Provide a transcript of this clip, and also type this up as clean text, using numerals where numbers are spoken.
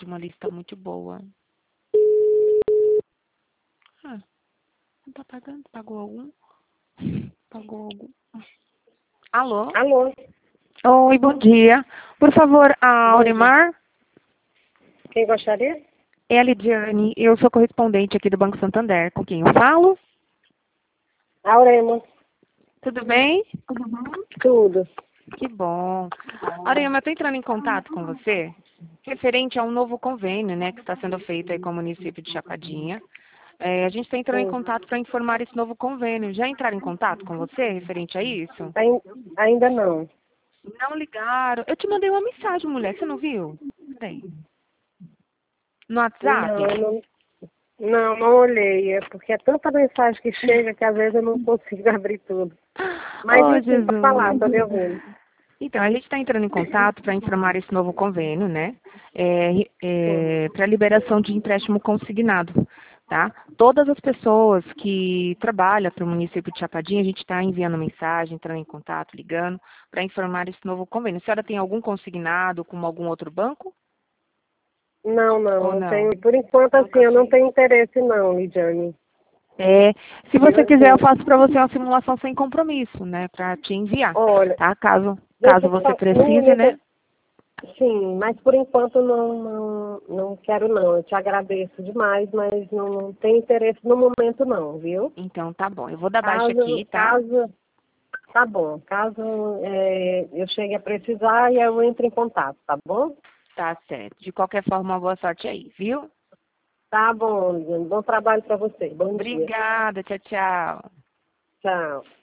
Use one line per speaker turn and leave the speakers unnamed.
uma lista muito boa. Não tá pagando? Pagou algum? Pagou algum? Alô?
Alô,
Oi, bom dia. Por favor, a
bom dia.
Aurimar?
Quem gostaria?
É a Lidiane. Eu sou correspondente aqui do Banco Santander. Com quem eu falo?
Aurema.
Tudo bem?
Tudo.
Que bom. Aurima, eu estou entrando em contato com você referente a um novo convênio, né, que está sendo feito aí com o município de Chapadinha. A gente está entrando em
Sim.
contato para informar esse novo convênio. Já entraram em contato com você referente a isso?
Ainda não.
Não ligaram. Eu te mandei uma mensagem, mulher. Você não viu? Peraí. No WhatsApp?
Não, não olhei. É porque é tanta mensagem que chega que às vezes eu não consigo abrir tudo. Mas
Oh,
enfim, para falar,
Jesus.
tô lhe ouvindo.
Então, a gente está entrando em contato para informar esse novo convênio, né?
Sim.
Para liberação de empréstimo consignado, tá? Todas as pessoas que trabalham para o município de Chapadinha, a gente está enviando mensagem, entrando em contato, ligando, para informar esse novo convênio. A senhora tem algum consignado com algum outro banco? Ou
Não
não?
tenho. Por enquanto, assim,
Nunca
eu não
fez?
tenho interesse não, Lidiane.
É, se
Eu,
você quiser, eu
assim,
faço para você uma simulação sem compromisso, né? Para te enviar,
olha,
tá? Caso
deixa eu te
você
falar, no
precise,
momento,
né?
sim, mas por enquanto não quero não. Eu te agradeço demais, mas não tenho interesse no momento não, viu?
Então, tá bom. Eu vou dar baixa aqui, tá?
Caso, tá bom. Caso eu chegue a precisar, eu entro em contato, tá bom?
Tá certo. De qualquer forma, boa sorte aí, viu?
Tá bom, Lidiane. Bom trabalho para você. Bom dia.
Obrigada. Tchau, tchau.
Tchau.